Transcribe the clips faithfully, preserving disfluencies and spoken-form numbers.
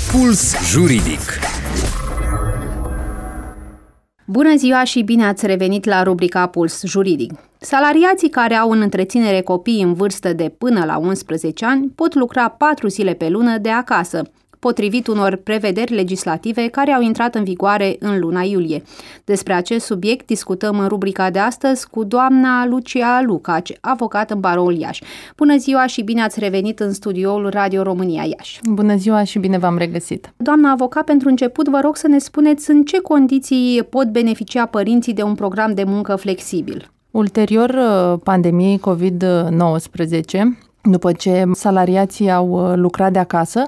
Puls Juridic. Bună ziua și bine ați revenit la rubrica Puls Juridic. Salariații care au în întreținere copii în vârstă de până la unsprezece ani pot lucra patru zile pe lună de acasă, potrivit unor prevederi legislative care au intrat în vigoare în luna iulie. Despre acest subiect discutăm în rubrica de astăzi cu doamna Lucia Lucaci, avocat în Baroul Iași. Bună ziua și bine ați revenit în studioul Radio România Iași. Bună ziua și bine v-am regăsit. Doamna avocat, pentru început vă rog să ne spuneți în ce condiții pot beneficia părinții de un program de muncă flexibil. Ulterior pandemiei covid nouăsprezece, după ce salariații au lucrat de acasă,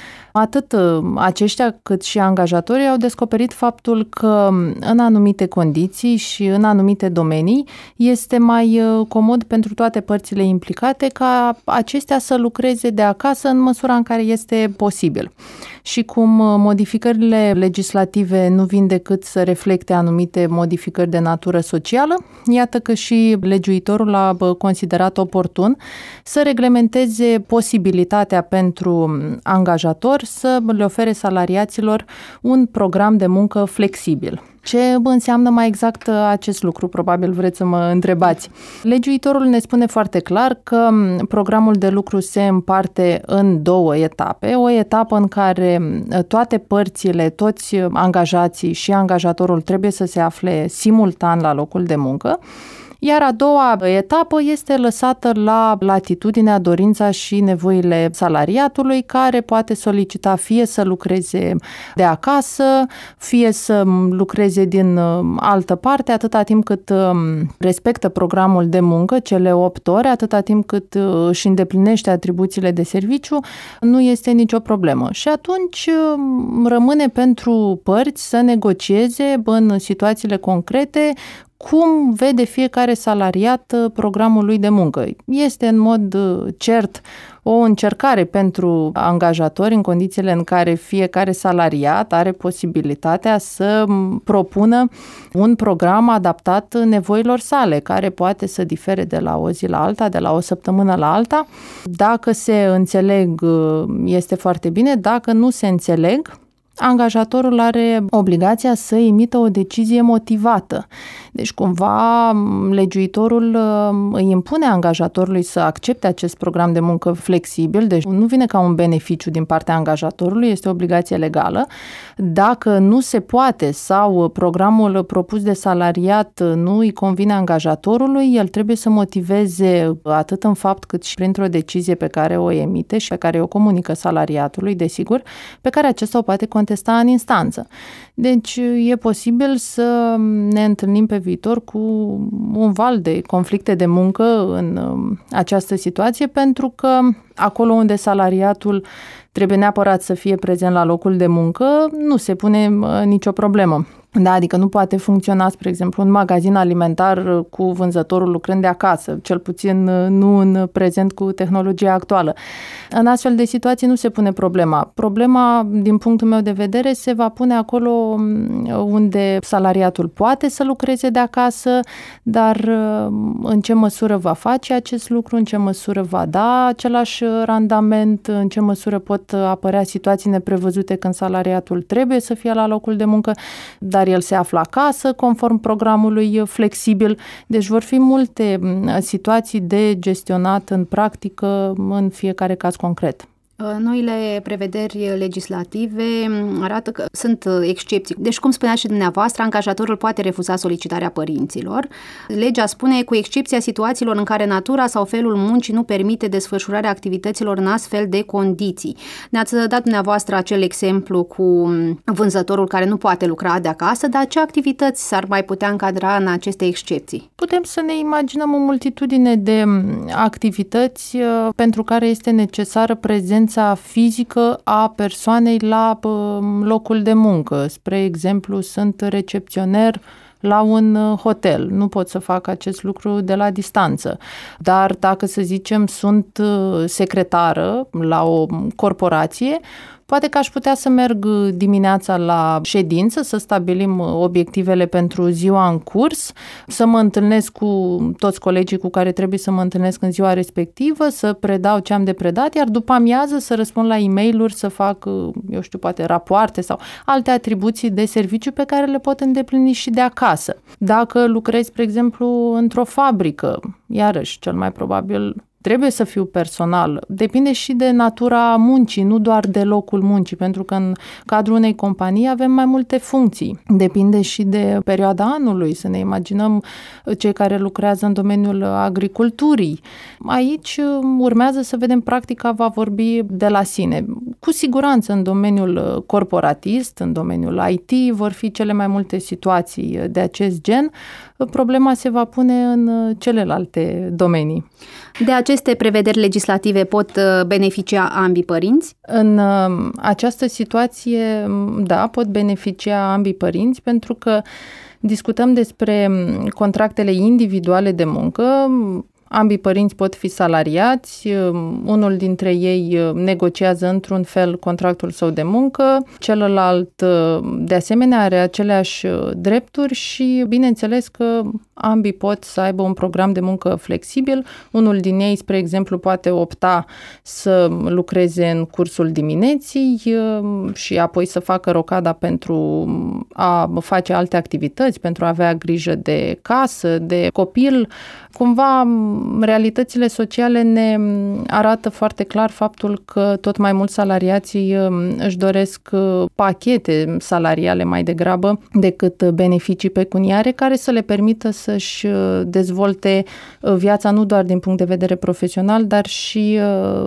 atât aceștia cât și angajatorii au descoperit faptul că în anumite condiții și în anumite domenii este mai comod pentru toate părțile implicate ca acestea să lucreze de acasă în măsura în care este posibil. Și cum modificările legislative nu vin decât să reflecte anumite modificări de natură socială, iată că și legiuitorul a considerat oportun să reglementeze posibilitatea pentru angajator să le ofere salariaților un program de muncă flexibil. Ce înseamnă mai exact acest lucru? Probabil vreți să mă întrebați. Legiuitorul ne spune foarte clar că programul de lucru se împarte în două etape. O etapă în care toate părțile, toți angajații și angajatorul trebuie să se afle simultan la locul de muncă. Iar a doua etapă este lăsată la latitudinea, dorința și nevoile salariatului, care poate solicita fie să lucreze de acasă, fie să lucreze din altă parte, atâta timp cât respectă programul de muncă, cele opt ore, atâta timp cât își îndeplinește atribuțiile de serviciu, nu este nicio problemă. Și atunci rămâne pentru părți să negocieze în situațiile concrete cum vede fiecare salariat programul lui de muncă. Este în mod cert o încercare pentru angajatori în condițiile în care fiecare salariat are posibilitatea să propună un program adaptat nevoilor sale, care poate să difere de la o zi la alta, de la o săptămână la alta. Dacă se înțeleg, este foarte bine. Dacă nu se înțeleg, angajatorul are obligația să emită o decizie motivată. Deci, cumva, legiuitorul îi impune angajatorului să accepte acest program de muncă flexibil, deci nu vine ca un beneficiu din partea angajatorului, este o obligație legală. Dacă nu se poate sau programul propus de salariat nu îi convine angajatorului, el trebuie să motiveze atât în fapt cât și printr-o decizie pe care o emite și pe care o comunică salariatului, desigur, pe care acesta o poate contesta în instanță. Deci e posibil să ne întâlnim pe viitor cu un val de conflicte de muncă în această situație, pentru că acolo unde salariatul trebuie neapărat să fie prezent la locul de muncă, nu se pune nicio problemă. Da, adică nu poate funcționa, spre exemplu, un magazin alimentar cu vânzătorul lucrând de acasă, cel puțin nu în prezent cu tehnologia actuală. În astfel de situații nu se pune problema. Problema, din punctul meu de vedere, se va pune acolo unde salariatul poate să lucreze de acasă, dar în ce măsură va face acest lucru, în ce măsură va da același randament, în ce măsură pot apărea situații neprevăzute când salariatul trebuie să fie la locul de muncă, dar el se află acasă, conform programului flexibil. Deci vor fi multe situații de gestionat în practică în fiecare caz concret. Noile prevederi legislative arată că sunt excepții. Deci, cum spunea și dumneavoastră, angajatorul poate refuza solicitarea părinților. Legea spune, cu excepția situațiilor în care natura sau felul muncii nu permite desfășurarea activităților în astfel de condiții. Ne-ați dat dumneavoastră acel exemplu cu vânzătorul care nu poate lucra de acasă, dar ce activități s-ar mai putea încadra în aceste excepții? Putem să ne imaginăm o multitudine de activități pentru care este necesară prezența fizică a persoanei la locul de muncă. Spre exemplu, sunt recepționer la un hotel. Nu pot să fac acest lucru de la distanță. Dar dacă, să zicem, sunt secretară la o corporație, Poate că aș putea să merg dimineața la ședință, să stabilim obiectivele pentru ziua în curs, să mă întâlnesc cu toți colegii cu care trebuie să mă întâlnesc în ziua respectivă, să predau ce am de predat, iar după amiază să răspund la e-mail-uri, să fac, eu știu, poate rapoarte sau alte atribuții de serviciu pe care le pot îndeplini și de acasă. Dacă lucrez, spre exemplu, într-o fabrică, iarăși, cel mai probabil trebuie să fiu personal. Depinde și de natura muncii, nu doar de locul muncii, pentru că în cadrul unei companii avem mai multe funcții. Depinde și de perioada anului, să ne imaginăm cei care lucrează în domeniul agriculturii. Aici urmează să vedem, practica va vorbi de la sine. Cu siguranță în domeniul corporatist, în domeniul I T, vor fi cele mai multe situații de acest gen. Problema se va pune în celelalte domenii. De aceste prevederi legislative pot beneficia ambii părinți? În această situație, da, pot beneficia ambii părinți, pentru că discutăm despre contractele individuale de muncă. Ambii părinți pot fi salariați, unul dintre ei negociază într-un fel contractul său de muncă, celălalt de asemenea are aceleași drepturi și bineînțeles că ambii pot să aibă un program de muncă flexibil. Unul din ei, spre exemplu, poate opta să lucreze în cursul dimineții și apoi să facă rocada pentru a face alte activități, pentru a avea grijă de casă, de copil. Cumva, realitățile sociale ne arată foarte clar faptul că tot mai mulți salariații își doresc pachete salariale mai degrabă decât beneficii pecuniare care să le permită să-și dezvolte viața nu doar din punct de vedere profesional, dar și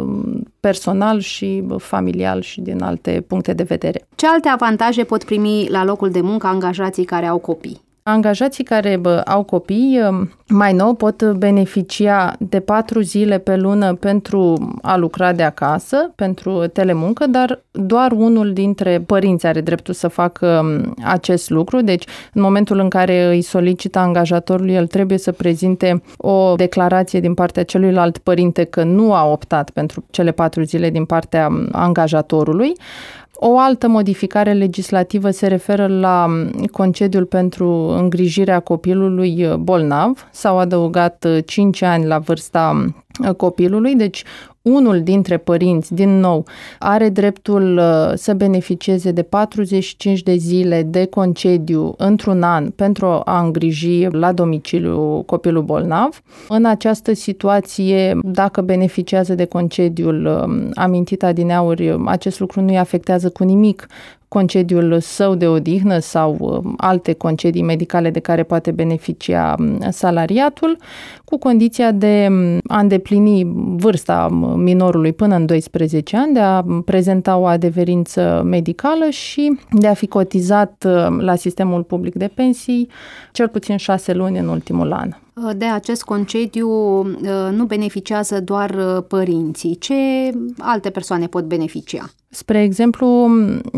personal și familial și din alte puncte de vedere. Ce alte avantaje pot primi la locul de muncă angajații care au copii? Angajații care bă, au copii, mai nou, pot beneficia de patru zile pe lună pentru a lucra de acasă, pentru telemuncă, dar doar unul dintre părinți are dreptul să facă acest lucru. Deci, în momentul în care îi solicită angajatorului, el trebuie să prezinte o declarație din partea celuilalt părinte că nu a optat pentru cele patru zile din partea angajatorului. O altă modificare legislativă se referă la concediul pentru îngrijirea copilului bolnav. S-au adăugat cinci ani la vârsta copilului, deci unul dintre părinți, din nou, are dreptul să beneficieze de patruzeci și cinci de zile de concediu într-un an pentru a îngriji la domiciliu copilul bolnav. În această situație, dacă beneficiază de concediul amintit adineauri, acest lucru nu îi afectează cu nimic concediul său de odihnă sau alte concedii medicale de care poate beneficia salariatul, cu condiția de a îndeplini vârsta minorului până în doisprezece ani, de a prezenta o adeverință medicală și de a fi cotizat la sistemul public de pensii cel puțin șase luni în ultimul an. De acest concediu nu beneficiază doar părinții. Ce alte persoane pot beneficia? Spre exemplu,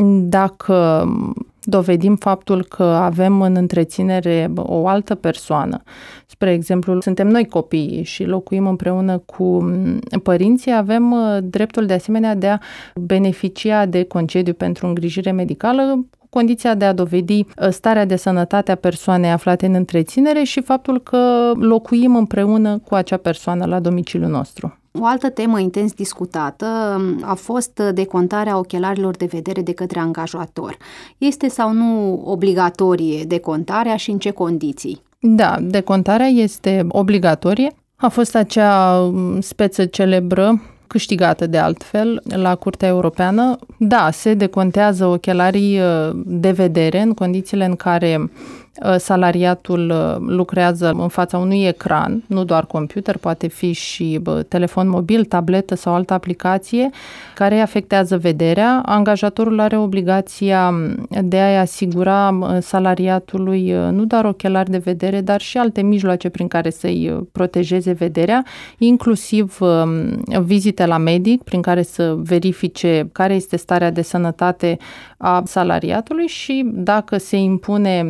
dacă dovedim faptul că avem în întreținere o altă persoană, spre exemplu, suntem noi copiii și locuim împreună cu părinții, avem dreptul de asemenea de a beneficia de concediu pentru îngrijire medicală, condiția de a dovedi starea de sănătate a persoanei aflate în întreținere și faptul că locuim împreună cu acea persoană la domiciliul nostru. O altă temă intens discutată a fost decontarea ochelarilor de vedere de către angajator. Este sau nu obligatorie decontarea și în ce condiții? Da, decontarea este obligatorie. A fost acea speță celebră câștigată de altfel la Curtea Europeană. Da, se decontează ochelarii de vedere în condițiile în care salariatul lucrează în fața unui ecran, nu doar computer, poate fi și telefon mobil, tabletă sau altă aplicație care îi afectează vederea. Angajatorul are obligația de a-i asigura salariatului nu doar ochelari de vedere, dar și alte mijloace prin care să-i protejeze vederea, inclusiv vizite la medic prin care să verifice care este starea de sănătate a salariatului și dacă se impune să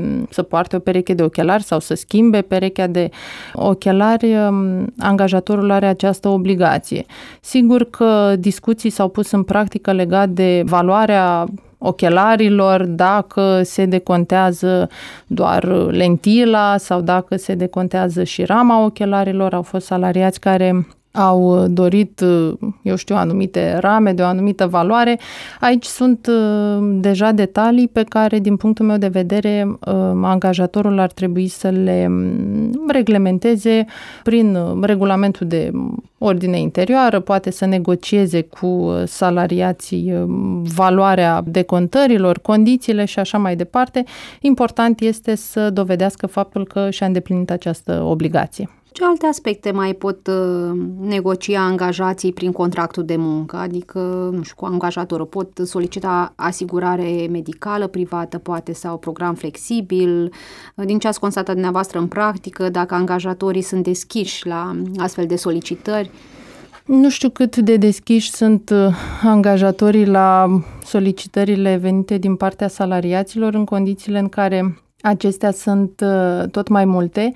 poarte o pereche de ochelari sau să schimbe perechea de ochelari, angajatorul are această obligație. Sigur că discuții s-au pus în practică legat de valoarea ochelarilor, dacă se decontează doar lentila sau dacă se decontează și rama ochelarilor. Au fost salariați care au dorit, eu știu, anumite rame de o anumită valoare. Aici sunt deja detalii pe care, din punctul meu de vedere, angajatorul ar trebui să le reglementeze prin regulamentul de ordine interioară, poate să negocieze cu salariații valoarea decontărilor, condițiile și așa mai departe. Important este să dovedească faptul că și-a îndeplinit această obligație. Ce alte aspecte mai pot uh, negocia angajații prin contractul de muncă? Adică, nu știu, cu angajatorul pot solicita asigurare medicală privată, poate, sau program flexibil. Din ce ați constatat dumneavoastră în practică, dacă angajatorii sunt deschiși la astfel de solicitări? Nu știu cât de deschiși sunt angajatorii la solicitările venite din partea salariaților în condițiile în care acestea sunt tot mai multe.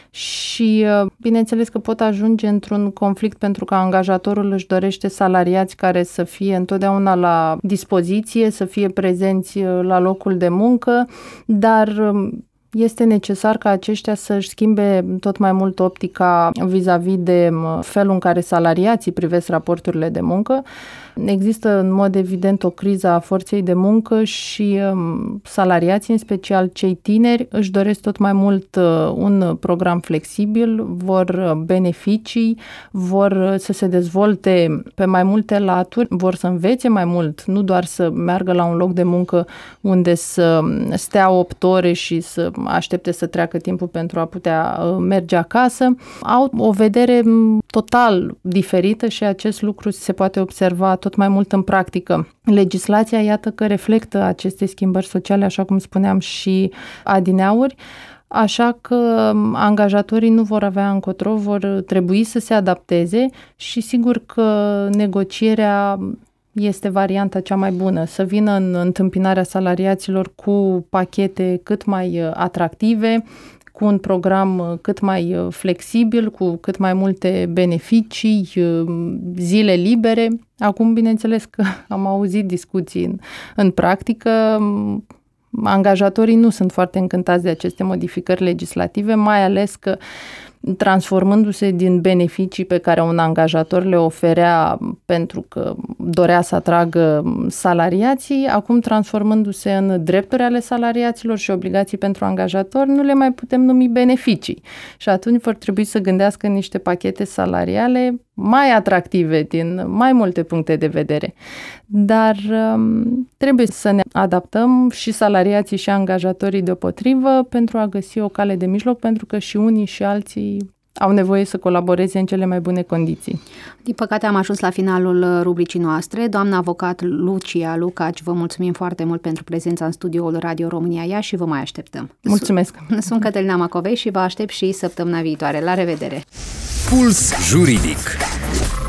Și bineînțeles că pot ajunge într-un conflict pentru că angajatorul își dorește salariați care să fie întotdeauna la dispoziție, să fie prezenți la locul de muncă, dar este necesar ca aceștia să-și schimbe tot mai mult optica vis-a-vis de felul în care salariații privesc raporturile de muncă. Există în mod evident o criză a forței de muncă și salariații, în special cei tineri, își doresc tot mai mult un program flexibil, vor beneficii, vor să se dezvolte pe mai multe laturi, vor să învețe mai mult, nu doar să meargă la un loc de muncă unde să stea opt ore și să aștepte să treacă timpul pentru a putea merge acasă. Au o vedere total diferită și acest lucru se poate observa tot mai mult în practică. Legislația, iată că reflectă aceste schimbări sociale, așa cum spuneam și adineauri, așa că angajatorii nu vor avea încotro, vor trebui să se adapteze și sigur că negocierea este varianta cea mai bună, să vină în întâmpinarea salariaților cu pachete cât mai atractive, cu un program cât mai flexibil, cu cât mai multe beneficii, zile libere. Acum, bineînțeles că am auzit discuții în, în practică, angajatorii nu sunt foarte încântați de aceste modificări legislative, mai ales că transformându-se din beneficii pe care un angajator le oferea pentru că dorea să atragă salariații, acum transformându-se în drepturi ale salariaților și obligații pentru angajator, nu le mai putem numi beneficii. Și atunci vor trebui să gândească niște pachete salariale mai atractive din mai multe puncte de vedere. Dar um, trebuie să ne adaptăm și salariații și angajatorii deopotrivă pentru a găsi o cale de mijloc, pentru că și unii și alții au nevoie să colaboreze în cele mai bune condiții. Din păcate am ajuns la finalul rubricii noastre. Doamna avocat Lucia Lucaci, vă mulțumim foarte mult pentru prezența în studioul Radio România Iași și vă mai așteptăm. Mulțumesc! Sunt Cătălina Macovei și vă aștept și săptămâna viitoare. La revedere! Puls juridic.